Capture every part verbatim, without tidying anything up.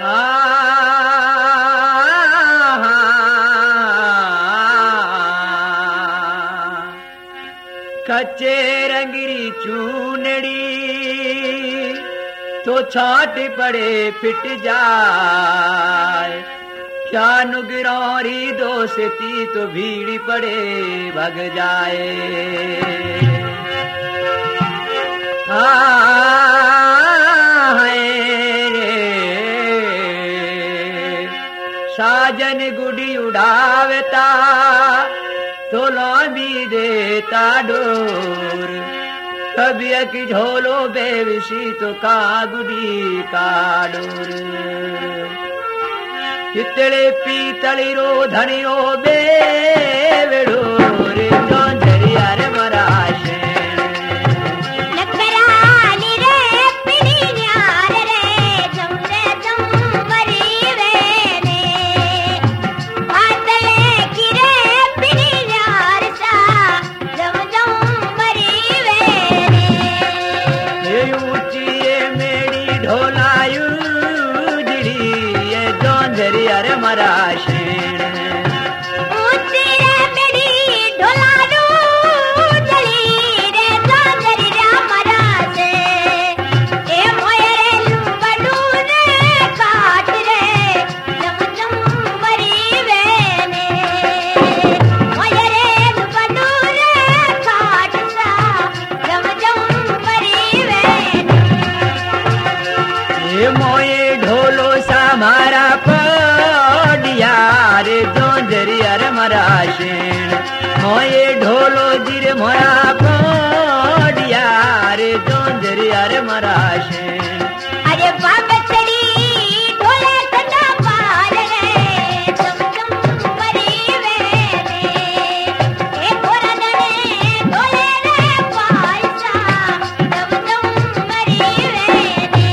कच्चे रंगरी चूनड़ी तो छाट पड़े फिट जाए, क्या नुगरौरी दोस्ती तो भीड़ पड़े भग जाए। साजन गुड़ी उड़ावता तो लौमी देता डोर, कभी की झोलो बेविशी तो का गुड़ी का डोर। चितड़े पीतली रो धनियो बेवड़ोर, जोंझरी अर मराशे मोये ढोलो जिर मोया कोडिया रे जोंजरी अरे मराशे। अरे बाबा चली ढोले सदा पाल रे, तुम तुम परी वेने ए घोरा दने ढोले रे पालसा, तुम तुम परी वेने।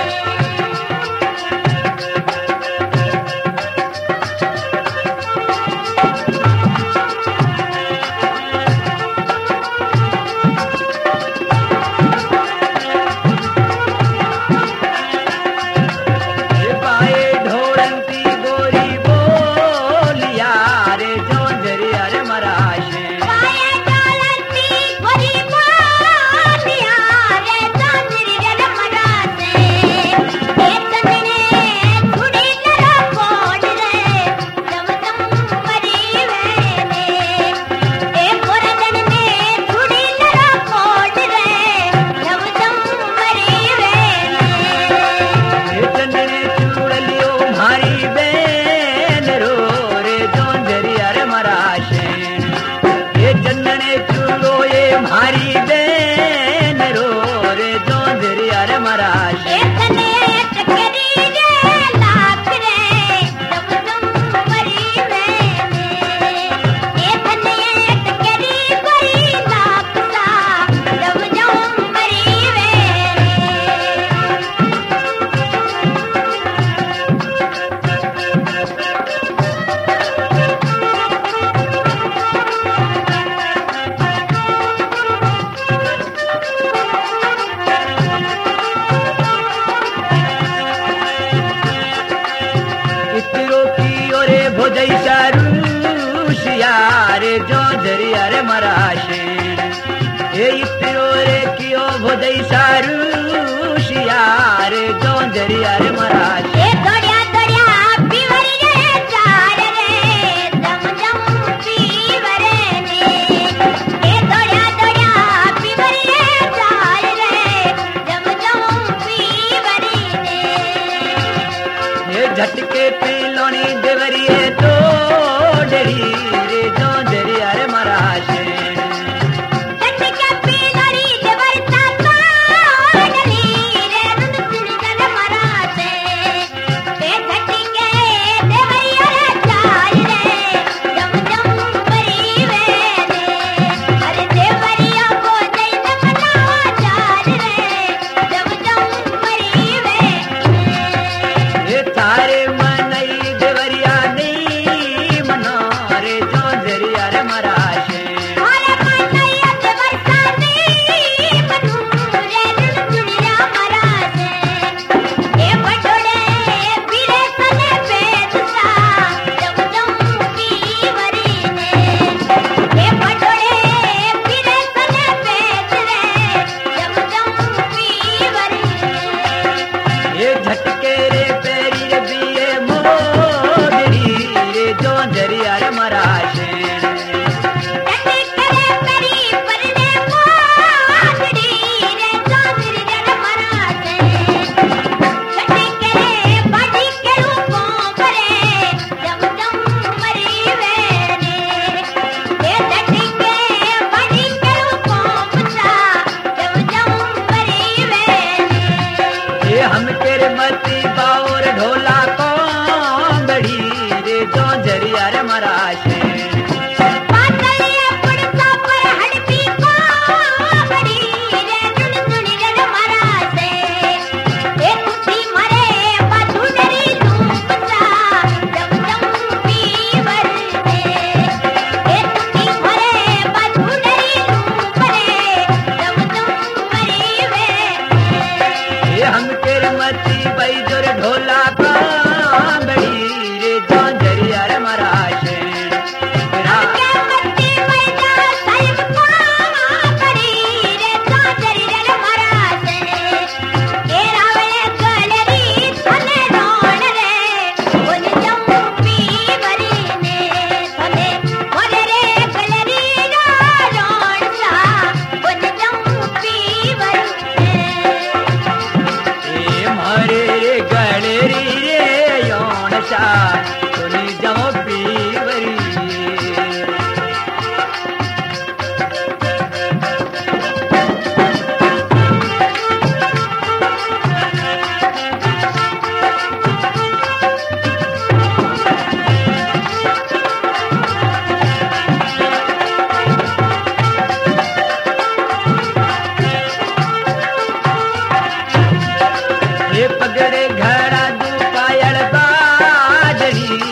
झटके पिलोनी देवरिए तो डरी रे जोंजरी अरे मराशे।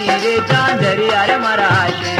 रे झांझरिया रे मारा शेण